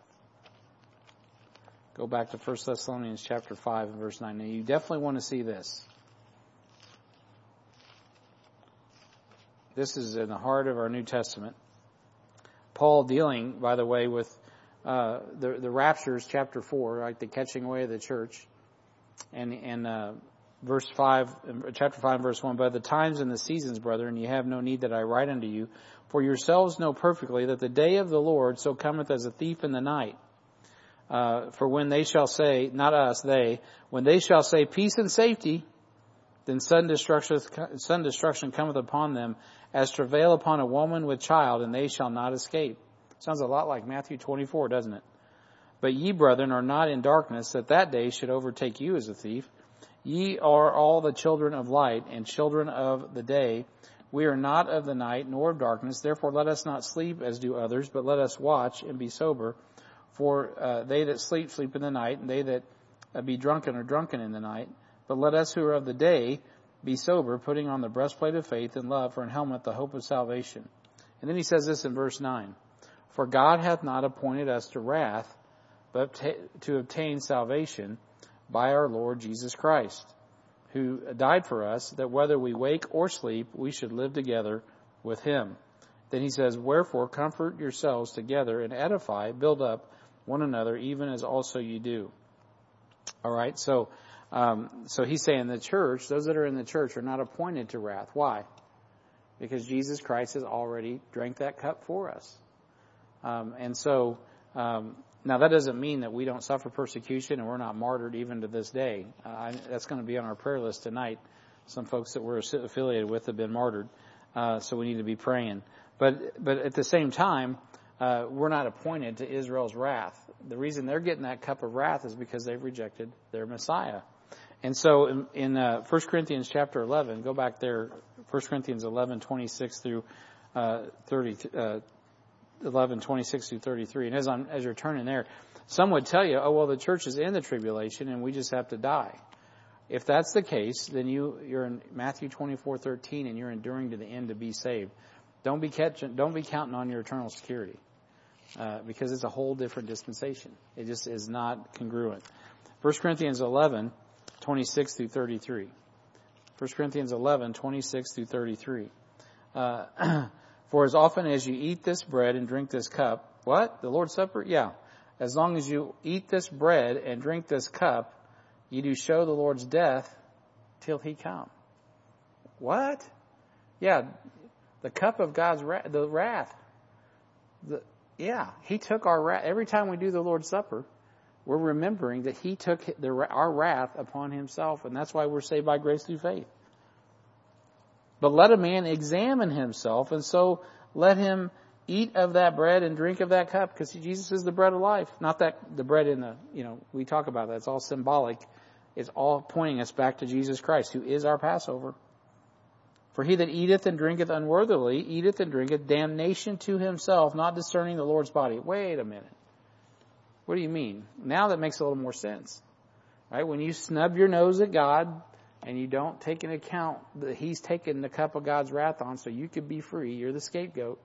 Go back to 1 Thessalonians chapter 5 and verse 9. Now you definitely want to see this. This is in the heart of our New Testament. Paul dealing, by the way, with the raptures, chapter 4, right, the catching away of the church, and verse 5, chapter 5, verse 1. By the times and the seasons, brethren, ye have no need that I write unto you, for yourselves know perfectly that the day of the Lord so cometh as a thief in the night. For when they shall say, not us, they, when they shall say peace and safety, then sudden destruction cometh upon them, as travail upon a woman with child, and they shall not escape. Sounds a lot like Matthew 24, doesn't it? But ye, brethren, are not in darkness, that day should overtake you as a thief. Ye are all the children of light, and children of the day. We are not of the night, nor of darkness. Therefore let us not sleep as do others, but let us watch and be sober. For they that sleep, sleep in the night, and they that be drunken are drunken in the night. But let us who are of the day be sober, putting on the breastplate of faith and love, for an helmet the hope of salvation. And then he says this in verse 9. For God hath not appointed us to wrath, but to obtain salvation by our Lord Jesus Christ, who died for us, that whether we wake or sleep, we should live together with him. Then he says, wherefore comfort yourselves together and edify, build up one another, even as also you do. All right, so he's saying the church, those that are in the church, are not appointed to wrath. Why? Because Jesus Christ has already drank that cup for us. Now that doesn't mean that we don't suffer persecution and we're not martyred even to this day. That's going to be on our prayer list tonight. Some folks that we're affiliated with have been martyred, so we need to be praying. But at the same time, we're not appointed to Israel's wrath. The reason they're getting that cup of wrath is because they've rejected their Messiah. And so in 1 Corinthians chapter 11, go back there, 1 Corinthians 11, 26 through 11, 26 through 33. And as you're turning there, some would tell you, oh, well, the church is in the tribulation and we just have to die. If that's the case, then you're in Matthew 24:13 and you're enduring to the end to be saved. Don't be counting on your eternal security. Because it's a whole different dispensation. It just is not congruent. 1 Corinthians 11, 26 through 33. 1 Corinthians 11, 26 through 33. For as often as you eat this bread and drink this cup, what? The Lord's Supper? Yeah. As long as you eat this bread and drink this cup, you do show the Lord's death till he come. What? Yeah. The cup of God's wrath. He took our wrath. Every time we do the Lord's Supper, we're remembering that he took our wrath upon himself, and that's why we're saved by grace through faith. But let a man examine himself, and so let him eat of that bread and drink of that cup, because Jesus is the bread of life. Not that the bread we talk about that. It's all symbolic. It's all pointing us back to Jesus Christ, who is our Passover. For he that eateth and drinketh unworthily, eateth and drinketh damnation to himself, not discerning the Lord's body. Wait a minute. What do you mean? Now that makes a little more sense. Right? When you snub your nose at God and you don't take into account that he's taken the cup of God's wrath on so you could be free, you're the scapegoat.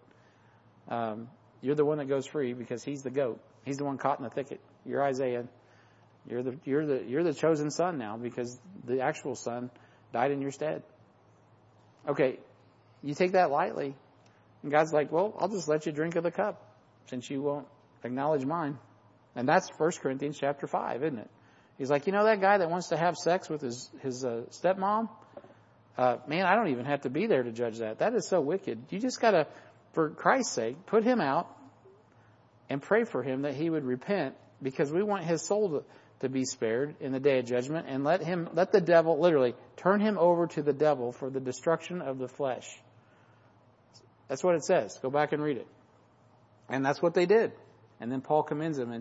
You're the one that goes free because he's the goat. He's the one caught in the thicket. You're Isaiah. You're the chosen son now because the actual son died in your stead. Okay, you take that lightly. And God's like, well, I'll just let you drink of the cup since you won't acknowledge mine. And that's 1 Corinthians chapter 5, isn't it? He's like, that guy that wants to have sex with his stepmom? Man, I don't even have to be there to judge that. That is so wicked. You just got to, for Christ's sake, put him out and pray for him that he would repent, because we want his soul to be spared in the day of judgment, and let the devil, literally, turn him over to the devil for the destruction of the flesh. That's what it says. Go back and read it. And that's what they did. And then Paul commends them in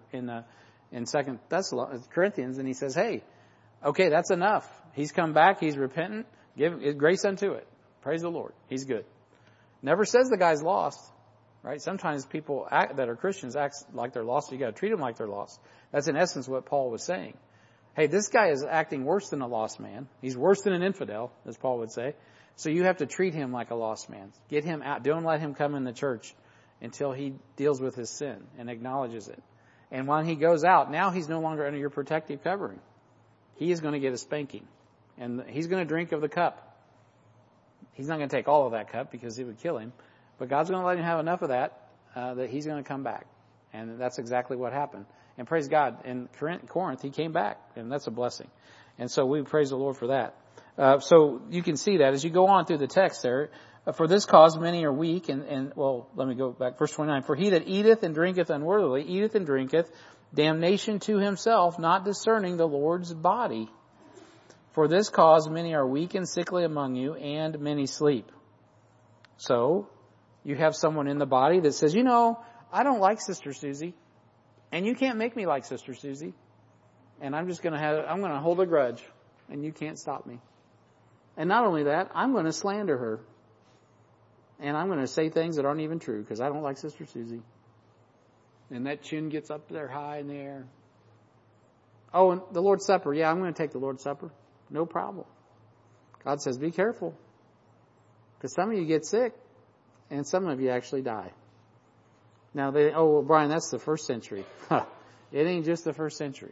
2 Corinthians, and he says, hey, okay, that's enough. He's come back. He's repentant. Give grace unto it. Praise the Lord. He's good. Never says the guy's lost, right? Sometimes people that are Christians act like they're lost. So you got to treat them like they're lost. That's in essence what Paul was saying. Hey, this guy is acting worse than a lost man. He's worse than an infidel, as Paul would say. So you have to treat him like a lost man. Get him out. Don't let him come in the church until he deals with his sin and acknowledges it. And when he goes out, now he's no longer under your protective covering. He is going to get a spanking. And he's going to drink of the cup. He's not going to take all of that cup because it would kill him. But God's going to let him have enough of that he's going to come back. And that's exactly what happened. And praise God, in Corinth, he came back. And that's a blessing. And so we praise the Lord for that. So you can see that as you go on through the text there. For this cause many are weak. And let me go back. Verse 29. For he that eateth and drinketh unworthily, eateth and drinketh damnation to himself, not discerning the Lord's body. For this cause many are weak and sickly among you, and many sleep. So, you have someone in the body that says, I don't like Sister Susie, and you can't make me like Sister Susie, and I'm going to hold a grudge, and you can't stop me. And not only that, I'm going to slander her, and I'm going to say things that aren't even true, because I don't like Sister Susie. And that chin gets up there high in the air. Oh, and the Lord's Supper. Yeah, I'm going to take the Lord's Supper. No problem. God says, be careful. Because some of you get sick, and some of you actually die. Now, Brian, that's the first century. It ain't just the first century.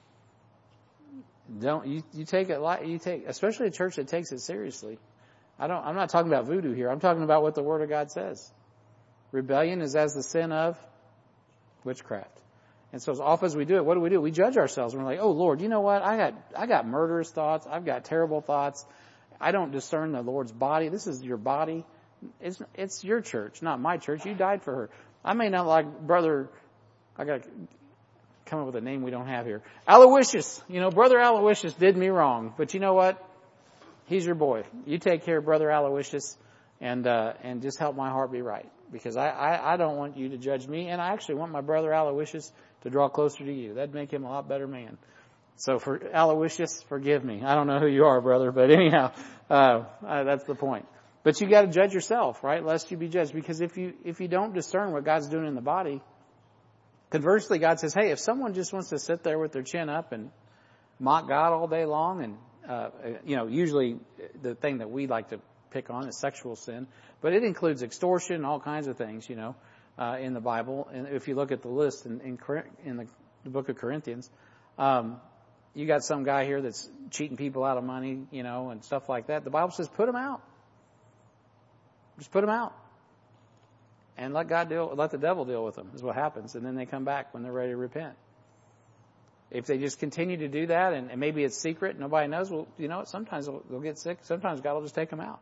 You take it, especially a church that takes it seriously. I'm not talking about voodoo here. I'm talking about what the Word of God says. Rebellion is as the sin of witchcraft. And so as often as we do it, what do? We judge ourselves. And we're like, oh Lord, you know what? I got murderous thoughts. I've got terrible thoughts. I don't discern the Lord's body. This is your body. It's your church, not my church. You died for her. I may not like brother, I got to come up with a name we don't have here. Aloysius. Brother Aloysius did me wrong. But you know what? He's your boy. You take care of Brother Aloysius and just help my heart be right. Because I don't want you to judge me, and I actually want my brother Aloysius to draw closer to you. That'd make him a lot better man. So for Aloysius, forgive me. I don't know who you are, brother, but anyhow, that's the point. But you got to judge yourself, right? Lest you be judged. Because if you don't discern what God's doing in the body, conversely, God says, hey, if someone just wants to sit there with their chin up and mock God all day long, and usually the thing that we like to pick on is sexual sin, but it includes extortion and all kinds of things, in the Bible. And if you look at the list in the book of Corinthians, you got some guy here that's cheating people out of money, and stuff like that. The Bible says, put him out. Just put him out. And let the devil deal with them is what happens. And then they come back when they're ready to repent. If they just continue to do that, and maybe it's secret, nobody knows, well, sometimes they'll get sick. Sometimes God will just take them out.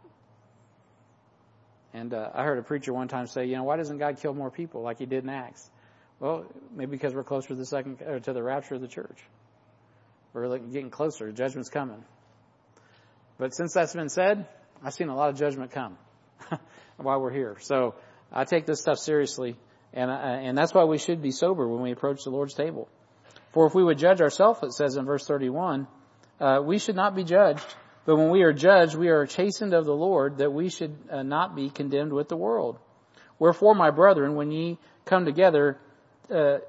And I heard a preacher one time say, why doesn't God kill more people like he did in Acts? Well, maybe because we're closer to the rapture of the church. We're getting closer. Judgment's coming. But since that's been said, I've seen a lot of judgment come while we're here. So I take this stuff seriously, and that's why we should be sober when we approach the Lord's table. For if we would judge ourselves, it says in verse 31, we should not be judged. But when we are judged, we are chastened of the Lord, that we should not be condemned with the world. Wherefore, my brethren, when ye come together to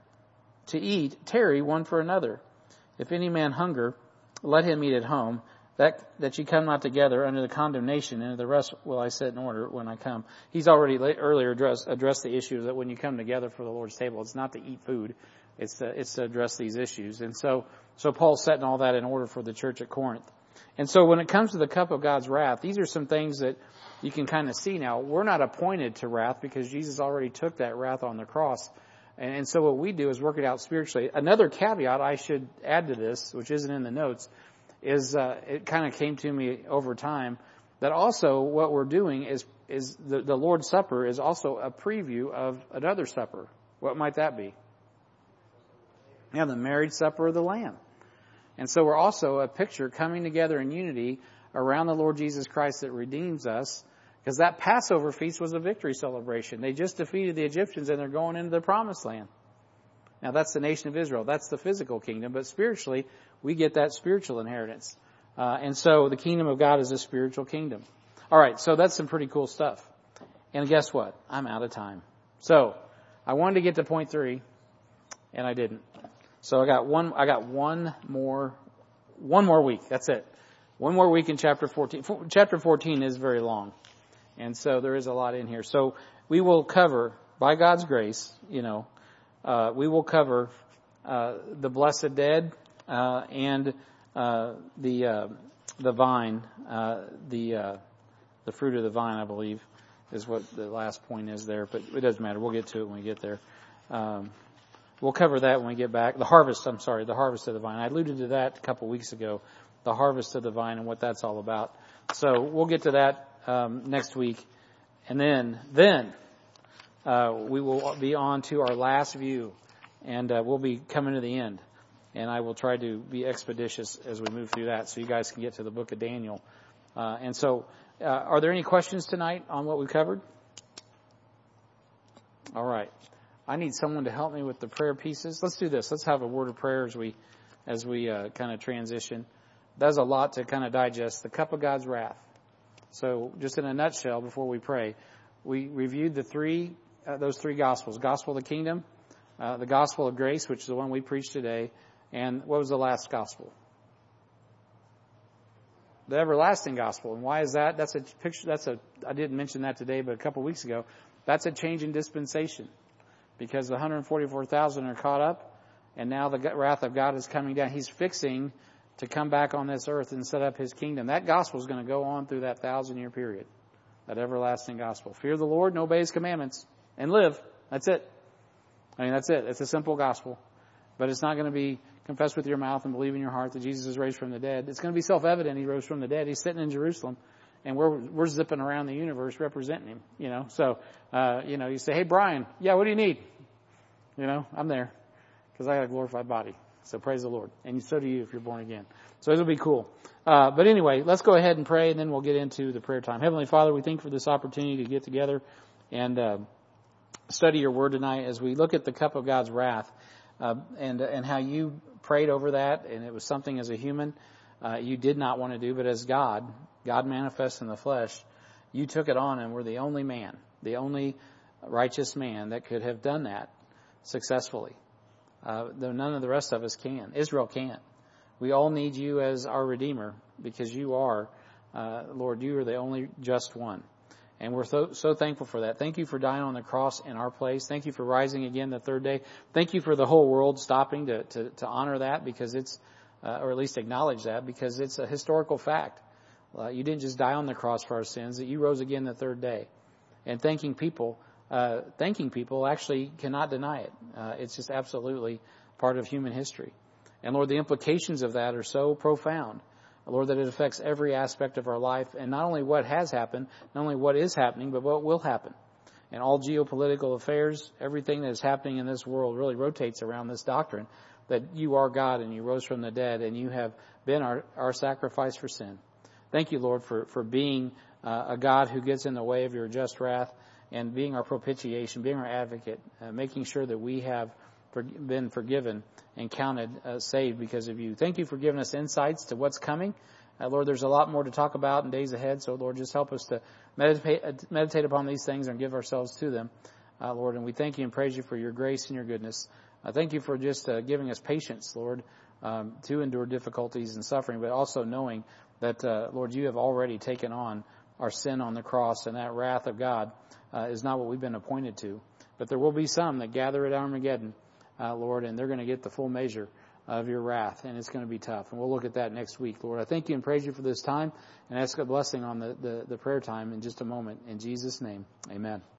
eat, tarry one for another. If any man hunger, let him eat at home, that you come not together under the condemnation, and the rest will I set in order when I come. He's already earlier addressed the issue that when you come together for the Lord's table, it's not to eat food, it's to address these issues. And so Paul's setting all that in order for the church at Corinth. And so when it comes to the cup of God's wrath, these are some things that you can kind of see now. We're not appointed to wrath because Jesus already took that wrath on the cross. And so what we do is work it out spiritually. Another caveat I should add to this, which isn't in the notes, is it kind of came to me over time that also what we're doing is the Lord's Supper is also a preview of another supper. What might that be? Yeah, the marriage supper of the Lamb. And so we're also a picture coming together in unity around the Lord Jesus Christ that redeems us, because that Passover feast was a victory celebration. They just defeated the Egyptians and they're going into the promised land. Now that's the nation of Israel. That's the physical kingdom, but spiritually we get that spiritual inheritance. And so the kingdom of God is a spiritual kingdom. All right, so that's some pretty cool stuff. And guess what? I'm out of time. So I wanted to get to point 3, and I didn't. So I got one more week. That's it. One more week in chapter 14. Chapter 14 is very long. And so there is a lot in here. So we will cover, by God's grace, we will cover the blessed dead and the vine, the fruit of the vine, I believe, is what the last point is there. But it doesn't matter. We'll get to it when we get there. We'll cover that when we get back. The harvest of the vine. I alluded to that a couple weeks ago. The harvest of the vine and what that's all about. So we'll get to that next week. And then we will be on to our last view. And we'll be coming to the end. And I will try to be expeditious as we move through that so you guys can get to the book of Daniel. And so are there any questions tonight on what we covered? All right. I need someone to help me with the prayer pieces. Let's do this. Let's have a word of prayer as we kind of transition. There's a lot to kind of digest. The cup of God's wrath. So just in a nutshell, before we pray, we reviewed those three gospels. Gospel of the kingdom, the gospel of grace, which is the one we preached today, and what was the last gospel? The everlasting gospel. And why is that? That's a picture. I didn't mention that today, but a couple of weeks ago, that's a change in dispensation. Because the 144,000 are caught up, and now the wrath of God is coming down. He's fixing to come back on this earth and set up His kingdom. That gospel is going to go on through that 1,000-year period. That everlasting gospel. Fear the Lord and obey His commandments and live. That's it. That's it. It's a simple gospel. But it's not going to be confess with your mouth and believe in your heart that Jesus is raised from the dead. It's going to be self-evident He rose from the dead. He's sitting in Jerusalem. And we're zipping around the universe representing Him, So, you say, hey, Brian, yeah, what do you need? I'm there because I got a glorified body. So praise the Lord. And so do you if you're born again. So it'll be cool. But anyway, let's go ahead and pray and then we'll get into the prayer time. Heavenly Father, we thank you for this opportunity to get together and study your word tonight as we look at the cup of God's wrath and how you prayed over that. And it was something as a human you did not want to do, but as God manifests in the flesh, you took it on and were the only man, the only righteous man that could have done that successfully. Though none of the rest of us can. Israel can't. We all need you as our Redeemer because you are, Lord, you are the only just one. And we're so thankful for that. Thank you for dying on the cross in our place. Thank you for rising again the third day. Thank you for the whole world stopping to honor that because it's, or at least acknowledge that because it's a historical fact. You didn't just die on the cross for our sins, that you rose again the third day. And thanking people actually cannot deny it. It's just absolutely part of human history. And Lord, the implications of that are so profound. Lord, that it affects every aspect of our life and not only what has happened, not only what is happening, but what will happen. And all geopolitical affairs, everything that is happening in this world really rotates around this doctrine that you are God and you rose from the dead and you have been our sacrifice for sin. Thank you, Lord, for being a God who gets in the way of your just wrath and being our propitiation, being our advocate, making sure that we have been forgiven and counted saved because of you. Thank you for giving us insights to what's coming. Lord, there's a lot more to talk about in days ahead, so Lord, just help us to meditate upon these things and give ourselves to them, Lord. And we thank you and praise you for your grace and your goodness. Thank you for just giving us patience, Lord, to endure difficulties and suffering, but also knowing that, Lord, you have already taken on our sin on the cross, and that wrath of God is not what we've been appointed to. But there will be some that gather at Armageddon, Lord, and they're going to get the full measure of your wrath, and it's going to be tough. And we'll look at that next week. Lord, I thank you and praise you for this time, and ask a blessing on the prayer time in just a moment. In Jesus' name, amen.